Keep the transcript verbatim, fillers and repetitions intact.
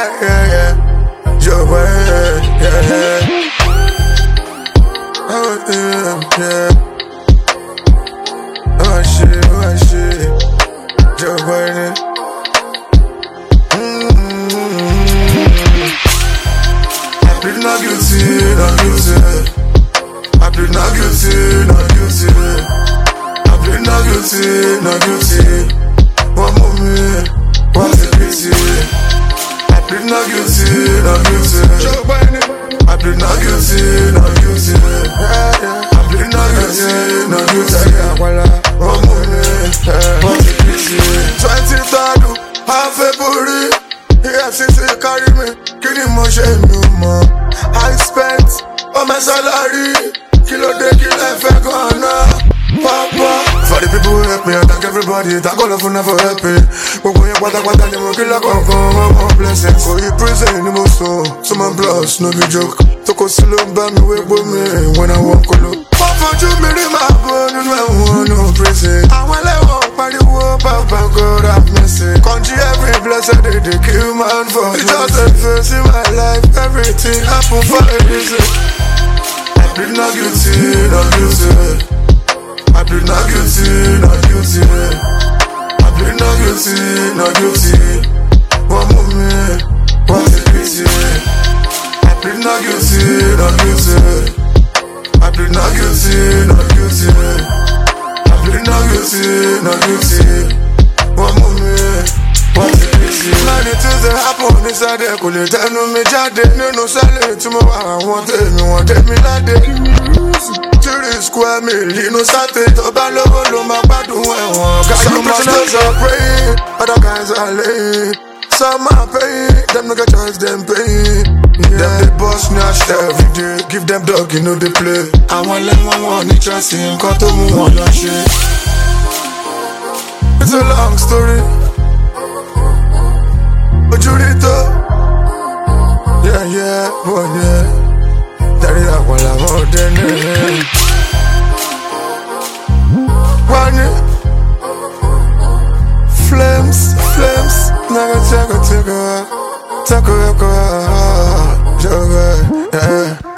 yeah, yeah, yeah. Your way, yeah, yeah. Oh, yeah, yeah. Oh, shit, oh, shit. Your way, mm-hmm. I plead not guilty, not guilty. I plead not guilty, not guilty. I plead not guilty, not guilty. One moment, what's the pity? I plead not guilty, not guilty. I plead not guilty, not guilty. I plead not guilty, not guilty. One moment, what's the pity? Twenty-third of February, E F C C carry me. Kini mo ṣe mi o mọ. I spent all my salary. Kilo de kilo fẹ́ gan-an. Papa, for the people who help me, I thank everybody. Thank all of you for helping. Gbogbo yẹn pátápátá ni mo kí lọ́kọ̀ọ̀kan. One more blessing. Kò yí prison ni mo sùn. Summon plus, no be joke. Toko sí ló ń bá mi wé gbó mi when I walk kolo. Wọ́n fojú mi rí màá bọ́ nínú ẹ̀wọ̀n no prison. Àwọn ẹlẹ́wọ̀n pariwo Papa God have mercy. Country every blessed day they kill man for me. It's just a face in my life. Everything happen for a reason. I plead not guilty, not guilty. I plead not guilty, not guilty. I plead not guilty, not guilty. One moment, what's the pity? I plead not guilty, not guilty. I plead not guilty, not guilty. I plead not guilty, not guilty. One moment, what's the pity? Many things that happen inside there, kò lè tẹnu mi jáde. Nínú sẹ́lẹ̀ tí mo wà, àwọn tèmi wọ́n dé mi ládé. Three square mil, inú sátẹ̀ tó bá lówó ló máa gbádùn ẹ̀wọ̀n. Some prisoners are praying, other guys are laying. Some are paying, them no get choice, them paying. Yeah. Them they boss snatch every day, give them dog, you know they play. Àwọn lẹ́wọ̀n wọn ní trust in nǹkan tó mú wọn lọ ṣe. It's a long story. Ojú rí tó. Yeah, yeah, boy, yeah. Dari àwọn làwọn ọdẹ náà. Wani Flames, flames. Naga taka taka taka taka. Joga, yeah.